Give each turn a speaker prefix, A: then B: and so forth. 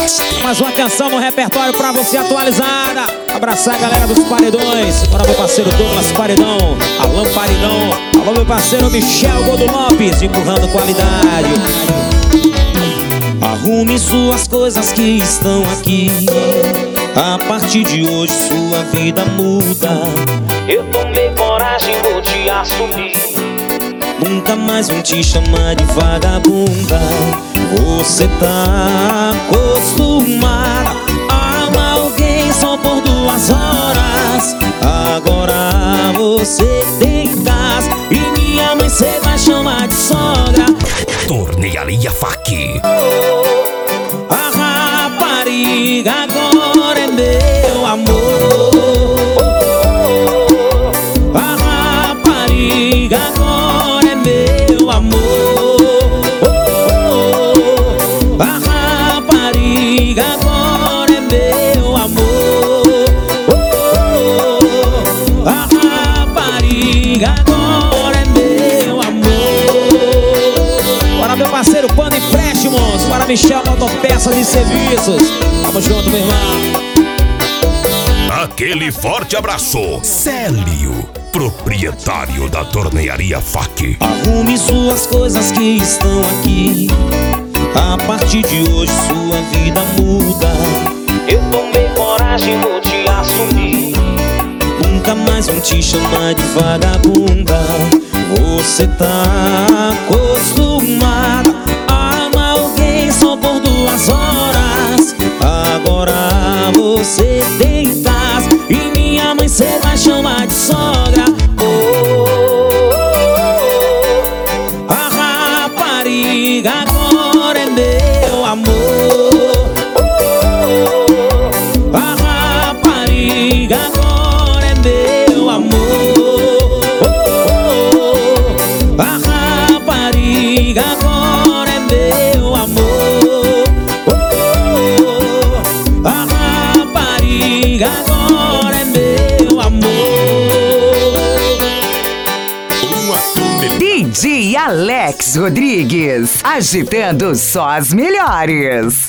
A: Mais uma atenção no repertório pra você atualizada. Abraçar a galera dos paredões. Bora meu parceiro Douglas Paredão, Alan Paredão. Alô meu parceiro Michel Godo Lopes, empurrando qualidade. Arrume suas coisas que estão aqui. A partir de hoje sua vida muda. Eu tomei coragem, vou te assumir. Nunca mais vão te chamar de vagabunda. Você tá acostumada a amar alguém só por 2 horas. Agora você tem casa e minha mãe cê vai chamar de sogra.
B: Tornearia FAC.
A: A rapariga agora é meu amor. A rapariga agora é meu amor. A rapariga agora é meu amor. A rapariga agora é meu amor. Bora meu parceiro Panda Empréstimos, para Michel Motopeças e Serviços. Tamo junto, meu irmão.
B: Aquele forte abraço. Célio, proprietário da Tornearia FAC.
A: Arrume suas coisas que estão aqui. A partir de hoje sua vida muda. Eu tomei coragem, vou te assumir. Nunca mais vão te chamar de vagabunda. Você tá acostumada a amar alguém só por 2 horas. Agora você tem casa e minha mãe cê vai chamar de sogra. A rapariga agora é meu amor. A rapariga agora é meu amor. A rapariga agora é meu amor. A rapariga agora é meu amor.
C: DJ Alex Rodrigues, agitando só as melhores.